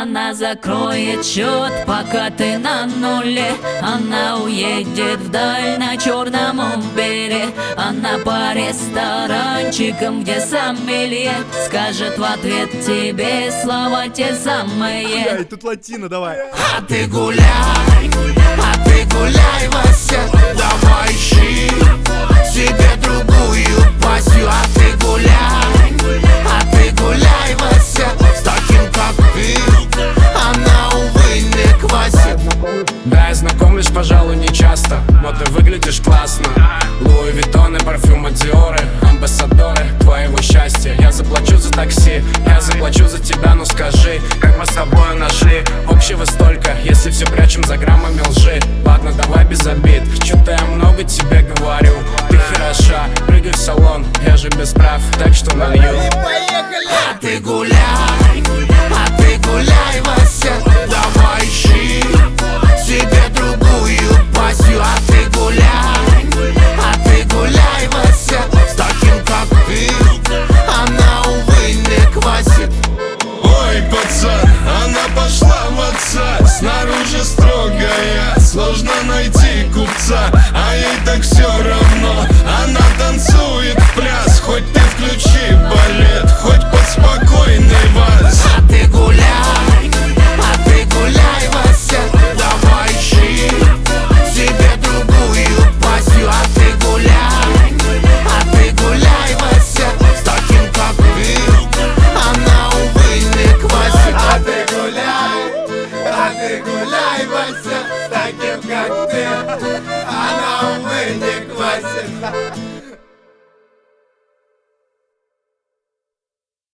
Она закроет счет, пока ты на нуле. Она уедет вдаль на черном Убере. Она по ресторанчикам, где сомелье скажет в ответ тебе слова те самые. Эй, тут латино, давай. А ты гуляй, Вася, давай ищи себе другую пассию. А ты гуляй, Вася, с таким как ты она, увы, не квасит. Да, я знаком лишь, пожалуй, не часто, но ты выглядишь классно. Луи Виттоны, парфюмы Диоры, амбассадоры твоего счастья. Я заплачу за такси, я заплачу за тебя, ну скажи, как мы с тобой нашли общего столько, если все прячем за грамм